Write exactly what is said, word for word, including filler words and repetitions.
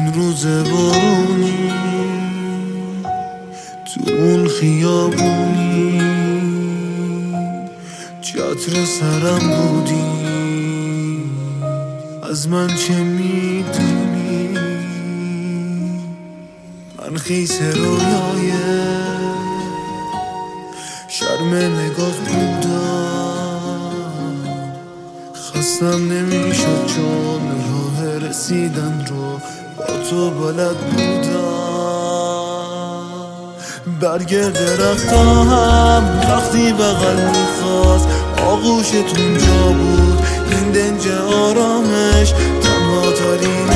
اون روز بارونی تو اون خیابونی چتر سرم بودی، از من چه میدونی؟ من خیس رویای شرم نگاه بودم، خستم نمیشد چون راه رسیدن رو با تو بلد بودم. برگ درختم هم وقتی بغل میخواست آغوشتون جا بود، این دنج آرامش تنها ترین